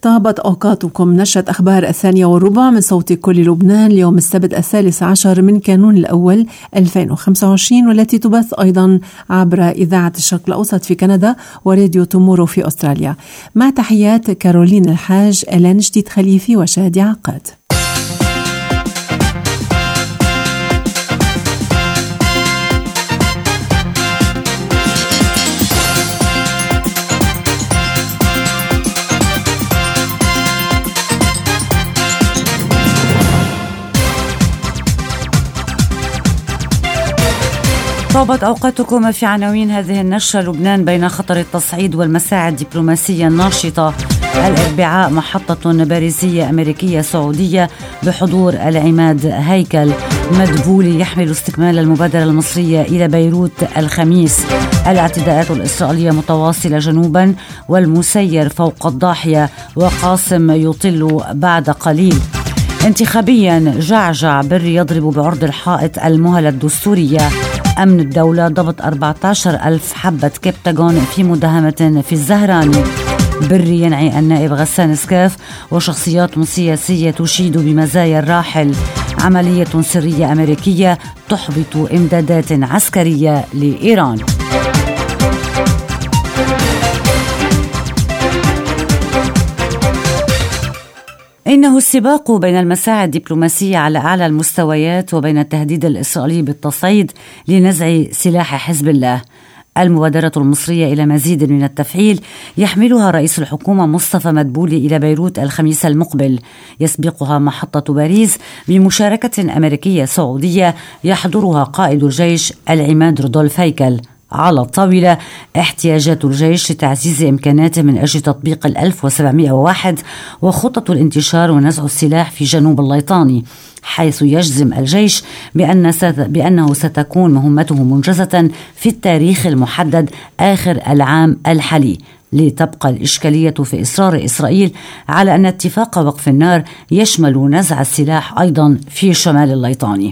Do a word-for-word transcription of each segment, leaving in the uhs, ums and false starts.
طابت أوقاتكم. نشرة أخبار الثانية والربع من صوت كل لبنان اليوم السبت الثالث عشر من كانون الأول ألفين وخمسة وعشرين، والتي تبث أيضا عبر إذاعة الشرق الأوسط في كندا وراديو تومورو في أستراليا. مع تحيات كارولين الحاج، إلان جديد خليفي وشادي عقاد. طابت أوقاتكم في عناوين هذه النشرة. لبنان بين خطر التصعيد والمساعي الدبلوماسية الناشطة. الأربعاء محطة باريسية أمريكية سعودية بحضور العماد هيكل. مدبولي يحمل استكمال المبادرة المصرية إلى بيروت الخميس. الاعتداءات الإسرائيلية متواصلة جنوبا والمسير فوق الضاحية، وقاسم يطل بعد قليل. انتخابيا جعجع بري يضرب بعرض الحائط المهلة الدستورية. أمن الدولة ضبط أربعة عشر ألف حبة كبتاغون في مداهمة في الزهراني. بري ينعي النائب غسان سكاف. وشخصيات سياسية تشيد بمزايا الراحل. عملية سرية أمريكية تحبط إمدادات عسكرية لإيران. إنه السباق بين المساعي الدبلوماسية على أعلى المستويات وبين التهديد الإسرائيلي بالتصعيد لنزع سلاح حزب الله. المبادرة المصرية إلى مزيد من التفعيل يحملها رئيس الحكومة مصطفى مدبولي إلى بيروت الخميس المقبل. يسبقها محطة باريس بمشاركة أمريكية سعودية يحضرها قائد الجيش العماد رودولف هيكل. على الطاولة احتياجات الجيش لتعزيز إمكاناته من أجل تطبيق الألف وسبعمائة وواحد وخطة الانتشار ونزع السلاح في جنوب الليطاني، حيث يجزم الجيش بأن بأنه ستكون مهمته منجزة في التاريخ المحدد آخر العام الحالي. لتبقى الإشكالية في إصرار إسرائيل على أن اتفاق وقف النار يشمل نزع السلاح أيضا في شمال الليطاني.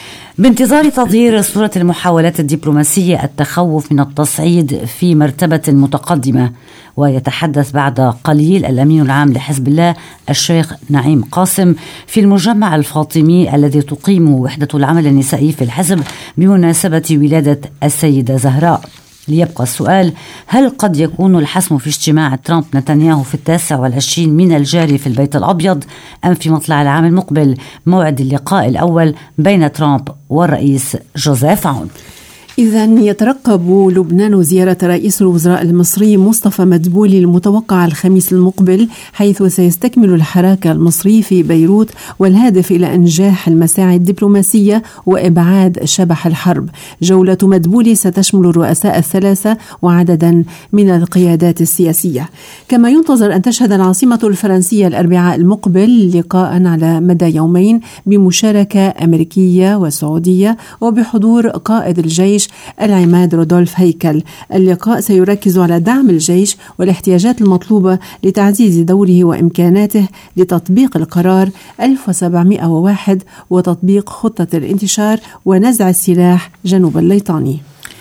بانتظار تظهير صورة المحاولات الدبلوماسية التخوف من التصعيد في مرتبة متقدمة. ويتحدث بعد قليل الأمين العام لحزب الله الشيخ نعيم قاسم في المجمع الفاطمي الذي تقيم وحدة العمل النسائي في الحزب بمناسبة ولادة السيدة زهراء. ليبقى السؤال: هل قد يكون الحسم في اجتماع ترامب نتنياهو في التاسع والعشرين من الجاري في البيت الأبيض، أم في مطلع العام المقبل موعد اللقاء الأول بين ترامب والرئيس جوزيف عون؟ إذن يترقب لبنان زيارة رئيس الوزراء المصري مصطفى مدبولي المتوقع الخميس المقبل، حيث سيستكمل الحراك المصري في بيروت والهادف إلى إنجاح المساعي الدبلوماسية وإبعاد شبح الحرب. جولة مدبولي ستشمل الرؤساء الثلاثة وعددا من القيادات السياسية. كما ينتظر أن تشهد العاصمة الفرنسية الأربعاء المقبل لقاء على مدى يومين بمشاركة أمريكية وسعودية وبحضور قائد الجيش العماد رودولف هيكل. اللقاء سيركز على دعم الجيش والاحتياجات المطلوبة لتعزيز دوره وإمكاناته لتطبيق القرار ألف وسبعمائة وواحد وتطبيق خطة الانتشار ونزع السلاح جنوب الليطاني.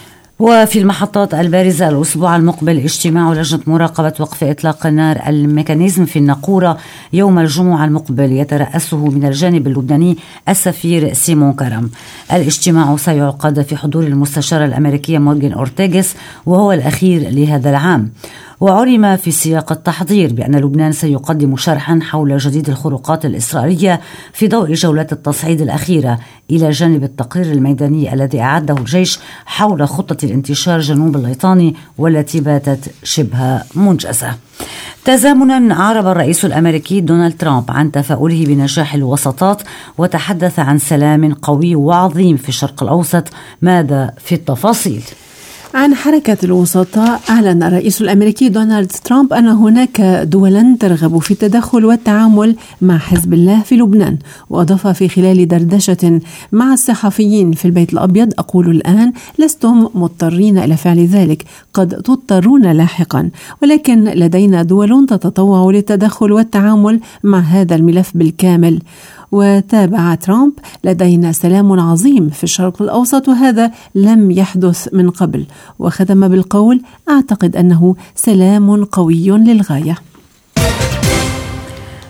وفي المحطات البارزة الأسبوع المقبل اجتماع لجنة مراقبة وقف إطلاق النار الميكانيزم في الناقورة يوم الجمعة المقبل، يترأسه من الجانب اللبناني السفير سيمون كرم. الاجتماع سيعقد في حضور المستشارة الأمريكية مورغان أورتيغس وهو الأخير لهذا العام. وعلم في سياق التحضير بأن لبنان سيقدم شرحا حول جديد الخروقات الإسرائيلية في ضوء جولات التصعيد الأخيرة، إلى جانب التقرير الميداني الذي أعده الجيش حول خطة الانتشار جنوب الليطاني والتي باتت شبه منجزة. تزامنا أعرب الرئيس الأمريكي دونالد ترامب عن تفاؤله بنجاح الوساطات وتحدث عن سلام قوي وعظيم في الشرق الأوسط. ماذا في التفاصيل؟ عن حركة الوسطاء، أعلن الرئيس الأمريكي دونالد ترامب أن هناك دولا ترغب في التدخل والتعامل مع حزب الله في لبنان. وأضاف في خلال دردشة مع الصحفيين في البيت الأبيض: أقول الآن لستم مضطرين إلى فعل ذلك، قد تضطرون لاحقا، ولكن لدينا دول تتطوع للتدخل والتعامل مع هذا الملف بالكامل. وتابع ترامب: لدينا سلام عظيم في الشرق الأوسط وهذا لم يحدث من قبل. وختم بالقول: أعتقد أنه سلام قوي للغاية.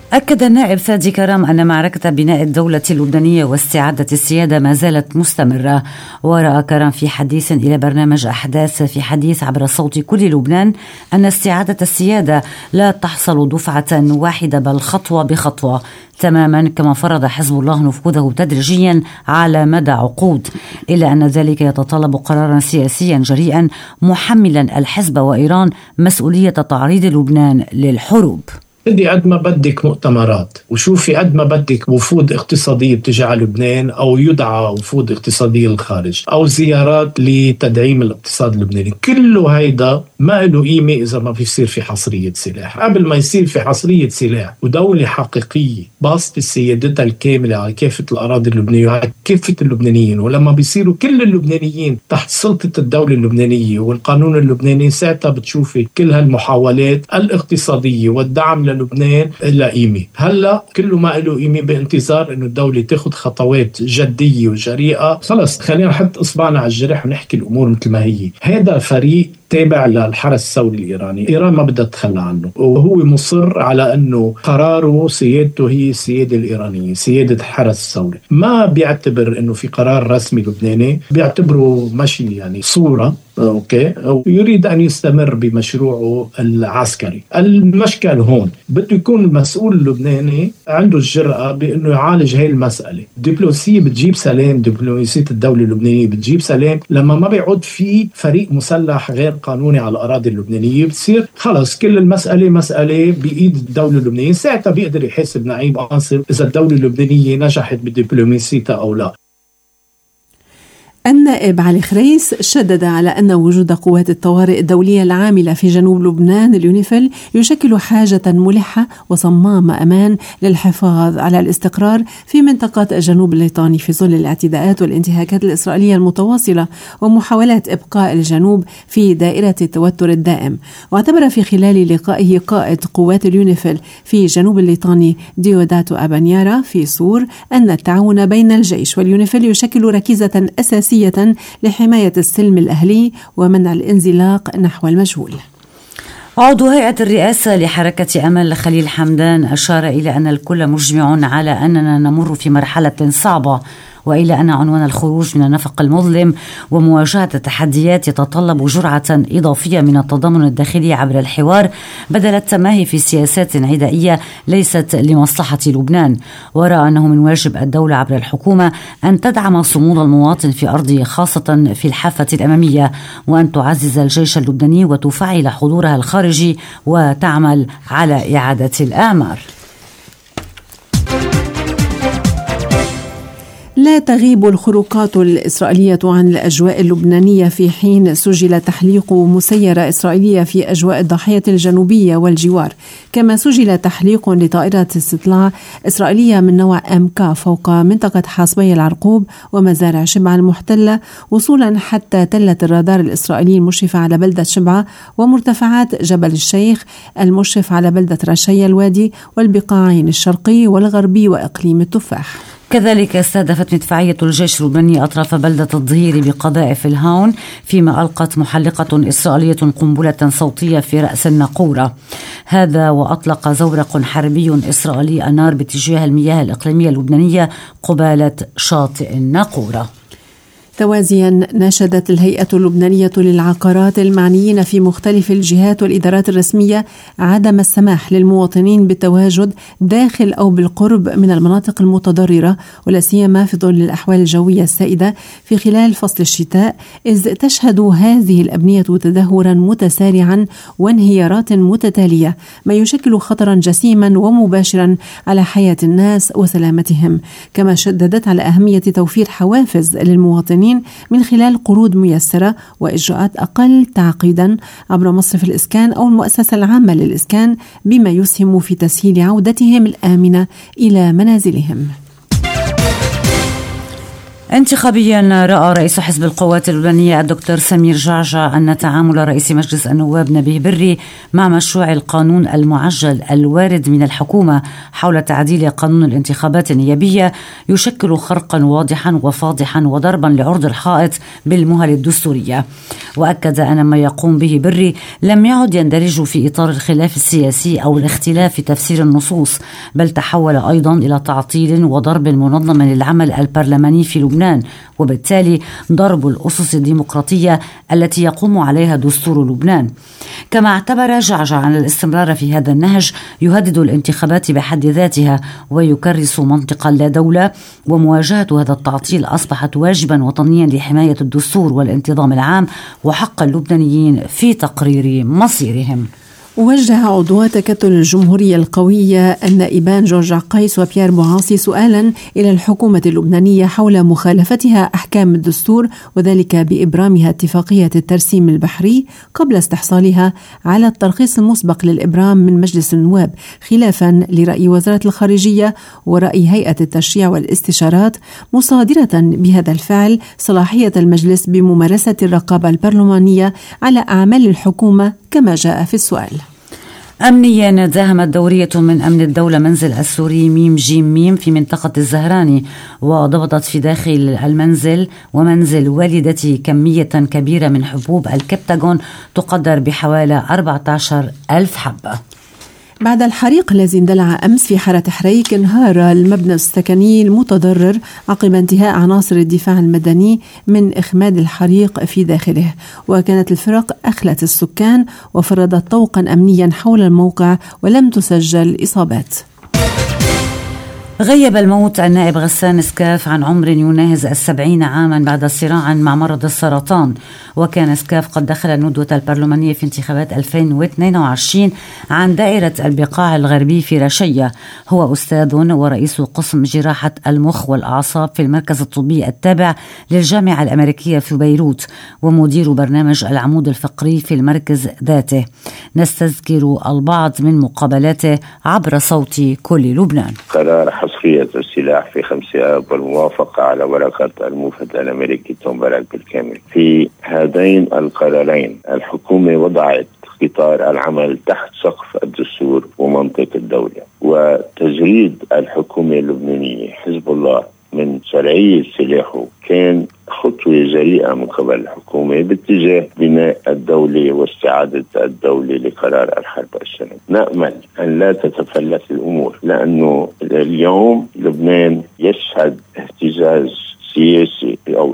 أكد النائب ثادي كرم أن معركة بناء الدولة اللبنانية واستعادة السيادة ما زالت مستمرة. ورأى كرم في حديث إلى برنامج أحداث في حديث عبر صوت كل لبنان أن استعادة السيادة لا تحصل دفعة واحدة بل خطوة بخطوة، تماما كما فرض حزب الله نفوذه تدريجيا على مدى عقود، إلا أن ذلك يتطلب قرارا سياسيا جريئا محملا الحزب وإيران مسؤولية تعريض لبنان للحروب. بدي قد ما بدك مؤتمرات، وشوفي قد ما بدك وفود اقتصادية بتجي على لبنان أو يدعى وفود اقتصادية للخارج أو زيارات لتدعيم الاقتصاد اللبناني، كله هيدا ما له قيمة إذا ما بيصير في حصرية سلاح. قبل ما يصير في حصرية سلاح ودولة حقيقية باسطة سيادتها الكاملة على كافة الأراضي اللبنانية وعلى كافة اللبنانيين، ولما بيصيروا كل اللبنانيين تحت سلطة الدولة اللبنانية والقانون اللبناني، ساعتها بتشوفي كل هالمحاولات الاقتصادية والدعم لبنان إلا قيمة. هلا كله ما له قيمة بانتظار إنه الدولة تاخد خطوات جدية وجريئة. خلص خلينا نحط إصبعنا على الجرح ونحكي الأمور مثل ما هي. هذا فريق تابع للحرس الثوري الإيراني، إيران ما بدها تتخلى عنه، وهو مصر على أنه قراره سيادته هي السيادة الإيرانية، سيادة الحرس الثوري. ما بيعتبر أنه في قرار رسمي لبناني، بيعتبره ماشي يعني صورة، أوكي، ويريد أن يستمر بمشروعه العسكري. المشكل هون بده يكون المسؤول اللبناني عنده الجرأة بأنه يعالج هاي المسألة. الدبلوماسية بتجيب سلام، دبلوماسية الدولة اللبنانية بتجيب سلام لما ما بيعود في فريق مسلح غير قانوني على الأراضي اللبنانية. بتصير خلص كل المسألة مسألة بإيد الدولة اللبنانية، ساعتها بيقدر يحاسب نعيم قاسم إذا الدولة اللبنانية نجحت بدبلوماسيتها أو لا. النائب علي خريس شدد على أن وجود قوات الطوارئ الدولية العاملة في جنوب لبنان اليونيفيل يشكل حاجة ملحة وصمام أمان للحفاظ على الاستقرار في منطقة الجنوب الليطاني في ظل الاعتداءات والانتهاكات الإسرائيلية المتواصلة ومحاولات إبقاء الجنوب في دائرة التوتر الدائم. واعتبر في خلال لقائه قائد قوات اليونيفيل في جنوب الليطاني ديوداتو أبانيارا في سور أن التعاون بين الجيش واليونيفيل يشكل ركيزة أساسية لحماية السلم الأهلي ومنع الانزلاق نحو المجهول. عضو هيئة الرئاسة لحركة أمل خليل حمدان أشار إلى أن الكل مجمع على أننا نمر في مرحلة صعبة، وإلى أن عنوان الخروج من النفق المظلم ومواجهة التحديات يتطلب جرعة إضافية من التضامن الداخلي عبر الحوار بدل التماهي في سياسات عدائية ليست لمصلحة لبنان. ورأى أنه من واجب الدولة عبر الحكومة أن تدعم صمود المواطن في أرضه خاصة في الحافة الأمامية، وأن تعزز الجيش اللبناني وتفعل حضورها الخارجي وتعمل على إعادة الأعمار. لا تغيب الخروقات الإسرائيلية عن الأجواء اللبنانية في حين سجل تحليق مسيرة إسرائيلية في أجواء الضاحية الجنوبية والجوار، كما سجل تحليق لطائرة استطلاع إسرائيلية من نوع إم كي فوق منطقة حاصبي العرقوب ومزارع شبعة المحتلة وصولا حتى تلة الرادار الإسرائيلي المشرفة على بلدة شبعة ومرتفعات جبل الشيخ المشرف على بلدة رشيا الوادي والبقاعين الشرقي والغربي وإقليم التفاح. كذلك استهدفت مدفعية الجيش اللبناني أطراف بلدة الظهير بقذائف الهاون، فيما ألقت محلقة إسرائيلية قنبلة صوتية في رأس الناقورة. هذا وأطلق زورق حربي إسرائيلي النار باتجاه المياه الإقليمية اللبنانية قبالة شاطئ الناقورة. توازيا ناشدت الهيئة اللبنانية للعقارات المعنيين في مختلف الجهات والإدارات الرسمية عدم السماح للمواطنين بالتواجد داخل أو بالقرب من المناطق المتضررة، ولا سيما في ظل الأحوال الجوية السائدة في خلال فصل الشتاء، إذ تشهد هذه الأبنية تدهورا متسارعا وانهيارات متتالية، ما يشكل خطرا جسيما ومباشرا على حياة الناس وسلامتهم. كما شددت على أهمية توفير حوافز للمواطنين من خلال قروض ميسرة وإجراءات أقل تعقيدا عبر مصرف الإسكان أو المؤسسة العامة للإسكان، بما يسهم في تسهيل عودتهم الآمنة إلى منازلهم. انتخابيا رأى رئيس حزب القوات اللبنانية الدكتور سمير جعجع أن تعامل رئيس مجلس النواب نبيه بري مع مشروع القانون المعجل الوارد من الحكومة حول تعديل قانون الانتخابات النيابية يشكل خرقا واضحا وفاضحا وضربا لعرض الحائط بالمهل الدستورية. وأكد أن ما يقوم به بري لم يعد يندرج في إطار الخلاف السياسي أو الاختلاف في تفسير النصوص، بل تحول أيضا إلى تعطيل وضرب منظم للعمل البرلماني في لبنان، وبالتالي ضرب الأسس الديمقراطية التي يقوم عليها دستور لبنان. كما اعتبر جعجع أن الاستمرار في هذا النهج يهدد الانتخابات بحد ذاتها ويكرس منطق اللا دولة، ومواجهة هذا التعطيل أصبحت واجبا وطنيا لحماية الدستور والانتظام العام وحق اللبنانيين في تقرير مصيرهم. وجه عضو تكتل الجمهورية القوية النائبان جورج قيس وبيير بوعاصي سؤالا إلى الحكومة اللبنانية حول مخالفتها أحكام الدستور، وذلك بإبرامها اتفاقية الترسيم البحري قبل استحصالها على الترخيص المسبق للإبرام من مجلس النواب، خلافا لرأي وزارة الخارجية ورأي هيئة التشريع والاستشارات، مصادرة بهذا الفعل صلاحية المجلس بممارسة الرقابة البرلمانية على أعمال الحكومة كما جاء في السؤال. أمنيا داهمت دورية من أمن الدولة منزل السوري ميم جيم ميم في منطقة الزهراني، وضبطت في داخل المنزل ومنزل والدتي كمية كبيرة من حبوب الكبتاغون تقدر بحوالي أربعة عشر ألف حبة. بعد الحريق الذي اندلع أمس في حارة حريك، انهار المبنى السكني المتضرر عقب انتهاء عناصر الدفاع المدني من إخماد الحريق في داخله، وكانت الفرق أخلت السكان وفرضت طوقا أمنيا حول الموقع ولم تسجل إصابات. غيب الموت النائب غسان سكاف عن عمر يناهز السبعين عاما بعد صراع مع مرض السرطان، وكان سكاف قد دخل الندوة البرلمانية في انتخابات ألفين واثنين وعشرين عن دائرة البقاع الغربي في رشية. هو أستاذ ورئيس قسم جراحة المخ والأعصاب في المركز الطبي التابع للجامعة الأمريكية في بيروت، ومدير برنامج العمود الفقري في المركز ذاته. نستذكر البعض من مقابلاته عبر صوت كل لبنان. حصرية السلاح في خمسة آب والموافقة على ورقة الموفد الأمريكي توم باراك بالكامل. في هذين القرارين الحكومة وضعت قطار العمل تحت سقف الدستور ومنطق الدولة، وتجريد الحكومة اللبنانية حزب الله من شرعية سلاحه كان خطوة جريئة من قبل الحكومة باتجاه بناء الدولة واستعادة الدولة لقرار الحرب السنة. نأمل أن لا تتفلت الأمور، لأنه اليوم لبنان يشهد اهتزاز سياسي أو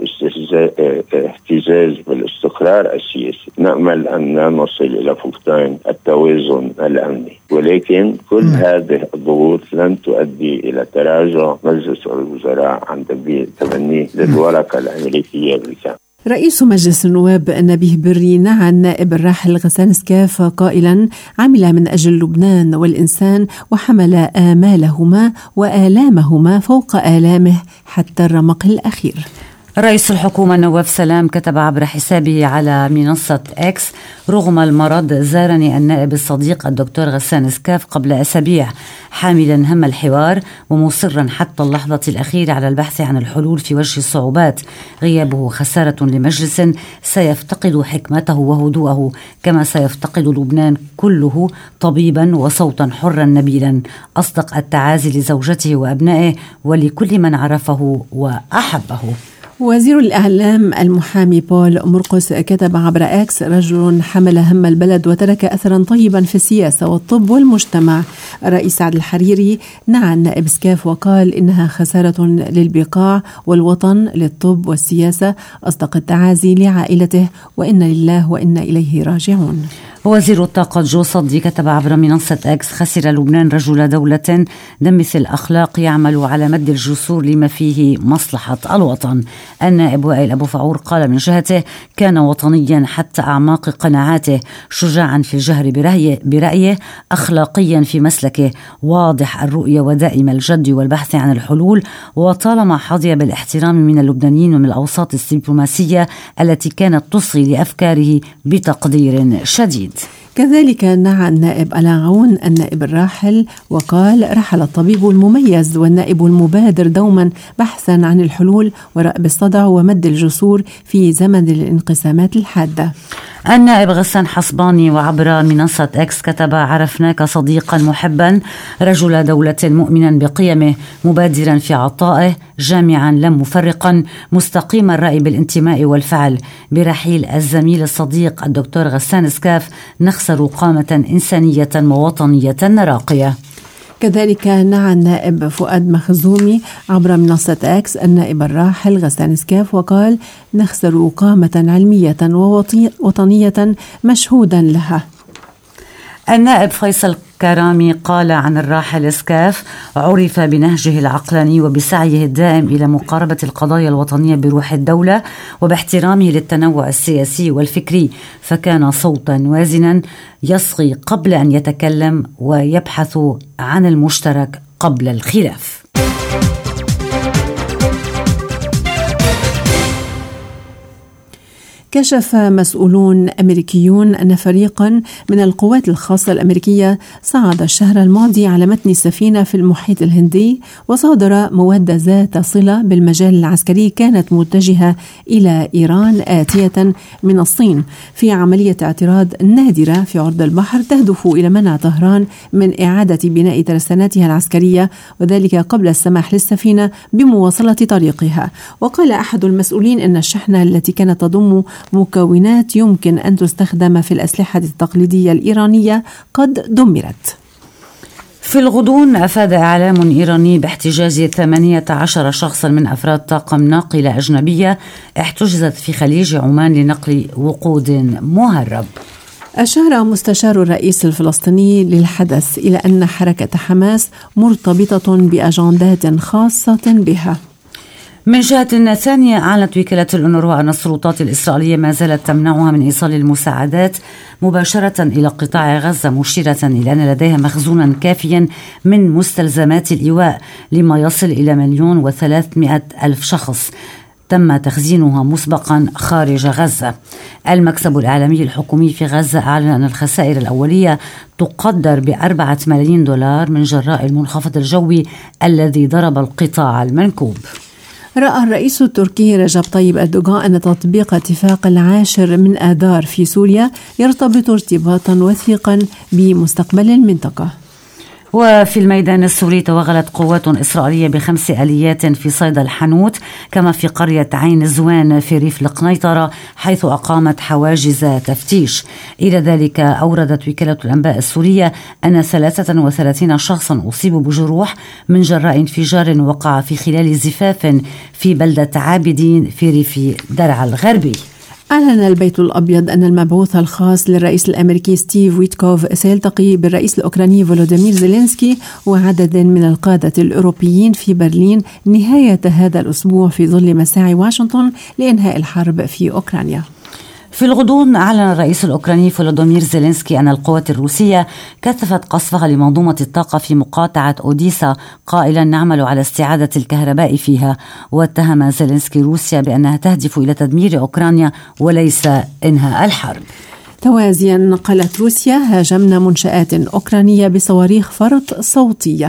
اهتزاز بالاستقرار السياسي. نأمل أن لا نصل إلى فقدان التوازن الأمني، ولكن كل هذه الضغوط لن تؤدي إلى تراجع مجلس الوزراء عن تبنيه للورقة الأمريكية بالكامل. رئيس مجلس النواب نبيه بري نعى النائب الراحل غسان سكاف قائلا: عمل من أجل لبنان والإنسان وحمل آمالهما وآلامهما فوق آلامه حتى الرمق الأخير. رئيس الحكومة نواف سلام كتب عبر حسابه على منصة إكس: رغم المرض زارني النائب الصديق الدكتور غسان سكاف قبل أسابيع حاملا هم الحوار ومصرا حتى اللحظة الأخيرة على البحث عن الحلول في وجه الصعوبات. غيابه خسارة لمجلس سيفتقد حكمته وهدوءه، كما سيفتقد لبنان كله طبيبا وصوتا حرا نبيلا. أصدق التعازي لزوجته وأبنائه ولكل من عرفه وأحبه. وزير الإعلام المحامي بول مرقس كتب عبر إكس: رجل حمل هم البلد وترك أثرا طيبا في السياسة والطب والمجتمع. الرئيس سعد الحريري نعى النائب سكاف وقال إنها خسارة للبقاع والوطن للطب والسياسة. أصدق التعازي لعائلته وإنا لله وإنا إليه راجعون. وزير الطاقة جو صدي كتب عبر منصة إكس: خسر لبنان رجل دولة دمث الأخلاق يعمل على مد الجسور لما فيه مصلحة الوطن. النائب وائل أبو فعور قال من جهته: كان وطنيا حتى أعماق قناعاته، شجاعا في الجهر برأيه, برأيه أخلاقيا في مسلكه، واضح الرؤية ودائم الجد والبحث عن الحلول، وطالما حظي بالاحترام من اللبنانيين ومن الأوساط الدبلوماسية التي كانت تصغي لأفكاره بتقدير شديد. كذلك نعى النائب ألان عون النائب الراحل وقال: رحل الطبيب المميز والنائب المبادر دوما بحثا عن الحلول ورأب الصدع ومد الجسور في زمن الانقسامات الحادة. النائب غسان حصباني وعبر منصة اكس كتب: عرفناك صديقا محبا، رجل دولة مؤمنا بقيمه، مبادرا في عطائه، جامعا لا مفرقا، مستقيم الرأي بالانتماء والفعل. برحيل الزميل الصديق الدكتور غسان سكاف نخسر قامة إنسانية ووطنية راقية. كذلك نعى النائب فؤاد مخزومي عبر منصة اكس النائب الراحل غسان سكاف وقال: نخسر قامة علمية ووطنية مشهودا لها. النائب فيصل كرامي قال عن الراحل سكاف: عرف بنهجه العقلاني وبسعيه الدائم إلى مقاربة القضايا الوطنية بروح الدولة وباحترامه للتنوع السياسي والفكري، فكان صوتا وازنا يصغي قبل أن يتكلم ويبحث عن المشترك قبل الخلاف. كشف مسؤولون أمريكيون أن فريقا من القوات الخاصة الأمريكية صعد الشهر الماضي على متن سفينة في المحيط الهندي وصادر مواد ذات صلة بالمجال العسكري كانت متجهة إلى إيران آتية من الصين في عملية اعتراض نادرة في عرض البحر تهدف إلى منع طهران من إعادة بناء ترساناتها العسكرية، وذلك قبل السماح للسفينة بمواصلة طريقها. وقال أحد المسؤولين أن الشحنة التي كانت تضم مكونات يمكن أن تستخدم في الأسلحة التقليدية الإيرانية قد دمرت. في الغضون أفاد إعلام إيراني باحتجاز ثمانية عشر شخصا من أفراد طاقم ناقلة أجنبية احتجزت في خليج عمان لنقل وقود مهرب. أشار مستشار الرئيس الفلسطيني للحدث إلى أن حركة حماس مرتبطة بأجندات خاصة بها. من جهة ثانية، أعلنت وكالة الأونروا أن السلطات الإسرائيلية ما زالت تمنعها من إيصال المساعدات مباشرة إلى قطاع غزة، مشيرة إلى أن لديها مخزونا كافيا من مستلزمات الإيواء لما يصل إلى مليون وثلاثمائة ألف شخص تم تخزينها مسبقا خارج غزة. المكتب الإعلامي الحكومي في غزة أعلن أن الخسائر الأولية تقدر بأربعة ملايين دولار من جراء المنخفض الجوي الذي ضرب القطاع المنكوب. رأى الرئيس التركي رجب طيب أردوغان أن تطبيق اتفاق العاشر من آذار في سوريا يرتبط ارتباطا وثيقا بمستقبل المنطقة. وفي الميدان السوري توغلت قوات إسرائيلية بخمس آليات في صيدا الحنوت كما في قرية عين الزوان في ريف القنيطرة حيث أقامت حواجز تفتيش. إلى ذلك أوردت وكالة الأنباء السورية أن ثلاثة وثلاثين شخصا أصيبوا بجروح من جراء انفجار وقع في خلال زفاف في بلدة عابدين في ريف درعا الغربي. أعلن البيت الأبيض أن المبعوث الخاص للرئيس الأمريكي ستيف ويتكوف سيلتقي بالرئيس الأوكراني فولوديمير زيلينسكي وعدد من القادة الأوروبيين في برلين نهاية هذا الأسبوع في ظل مساعي واشنطن لإنهاء الحرب في أوكرانيا. في الغضون أعلن الرئيس الأوكراني فولوديمير زيلينسكي أن القوات الروسية كثفت قصفها لمنظومة الطاقة في مقاطعة أوديسا قائلا: نعمل على استعادة الكهرباء فيها. واتهم زيلينسكي روسيا بأنها تهدف إلى تدمير أوكرانيا وليس إنهاء الحرب. توازيا قالت روسيا: هاجمنا منشآت أوكرانية بصواريخ فرط صوتية.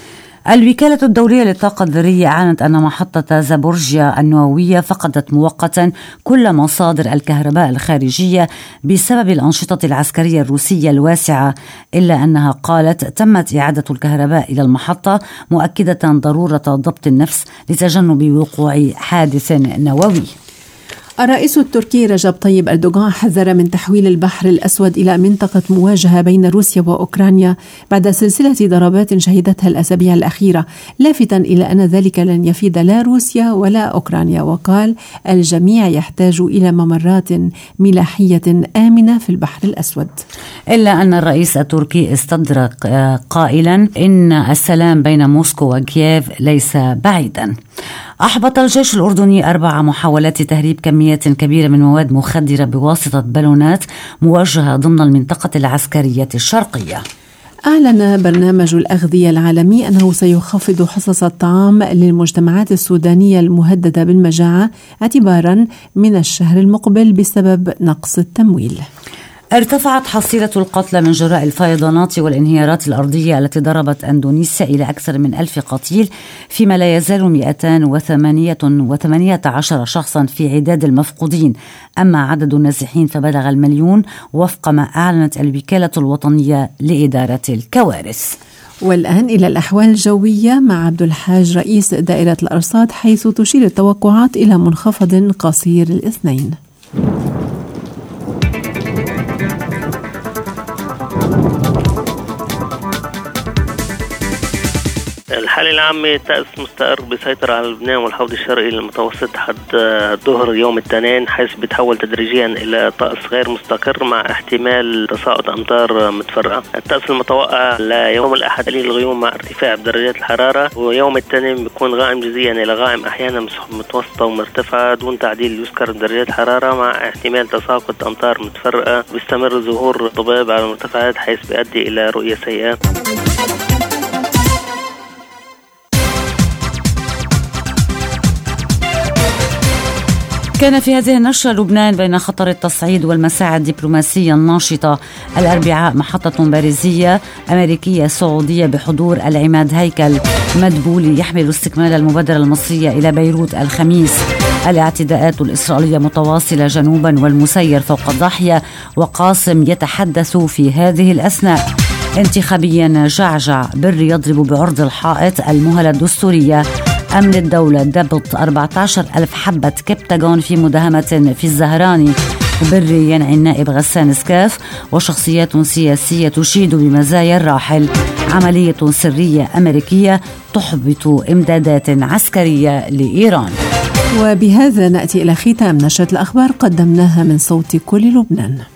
الوكالة الدولية للطاقة الذرية أعلنت أن محطة زابورجيا النووية فقدت مؤقتا كل مصادر الكهرباء الخارجية بسبب الأنشطة العسكرية الروسية الواسعة، إلا أنها قالت تمت إعادة الكهرباء إلى المحطة، مؤكدة ضرورة ضبط النفس لتجنب وقوع حادث نووي. الرئيس التركي رجب طيب أردوغان حذر من تحويل البحر الأسود إلى منطقة مواجهة بين روسيا وأوكرانيا بعد سلسلة ضربات شهدتها الأسابيع الأخيرة، لافتا إلى أن ذلك لن يفيد لا روسيا ولا أوكرانيا. وقال: الجميع يحتاج إلى ممرات ملاحية آمنة في البحر الأسود. إلا أن الرئيس التركي استدرك قائلا إن السلام بين موسكو وكييف ليس بعيدا. أحبط الجيش الأردني أربع محاولات تهريب كميات كبيرة من مواد مخدرة بواسطة بالونات موجهة ضمن المنطقة العسكرية الشرقية. أعلن برنامج الأغذية العالمي أنه سيخفض حصص الطعام للمجتمعات السودانية المهددة بالمجاعة اعتبارا من الشهر المقبل بسبب نقص التمويل. ارتفعت حصيلة القتلى من جراء الفيضانات والانهيارات الأرضية التي ضربت أندونيسيا إلى أكثر من ألف قتيل، فيما لا يزال مئتين وثمانية عشر شخصا في عداد المفقودين. أما عدد النازحين فبلغ المليون وفق ما أعلنت الوكالة الوطنية لإدارة الكوارث. والآن إلى الأحوال الجوية مع عبد الحاج رئيس دائرة الأرصاد، حيث تشير التوقعات إلى منخفض قصير الاثنين. الحالة العامة طقس مستقر بيسيطر على لبنان والحوض الشرقي المتوسط حد ظهر يوم الاثنين، حيث بيتحول تدريجيا إلى طقس غير مستقر مع احتمال تساقط أمطار متفرقة. الطقس المتوقع ليوم الأحد قليل الغيوم مع ارتفاع بدرجات الحرارة، ويوم الاثنين بيكون غائم جزئيا إلى غائم أحيانا متوسطة ومرتفعة دون تعديل يذكر بدرجات الحرارة، مع احتمال تساقط أمطار متفرقة. بيستمر ظهور ضباب على المرتفعات حيث بيؤدي إلى رؤية سيئة. كان في هذه النشرة لبنان بين خطر التصعيد والمساعي الدبلوماسية الناشطة. الأربعاء محطة باريزية أمريكية سعودية بحضور العماد هيكل مدبولي يحمل استكمال المبادرة المصرية إلى بيروت الخميس. الاعتداءات الإسرائيلية متواصلة جنوبا والمسير فوق الضاحية، وقاسم يتحدث في هذه الأثناء. انتخابيا جعجع بري يضرب بعرض الحائط المهلة الدستورية. أمن الدولة ضبط أربعة عشر ألف حبة كبتاغون في مداهمة في الزهراني. بري ينعي النائب غسان سكاف. وشخصيات سياسية تشيد بمزايا الراحل. عملية سرية أمريكية تحبط إمدادات عسكرية لإيران. وبهذا نأتي إلى ختام نشرة الأخبار قدمناها من صوت كل لبنان.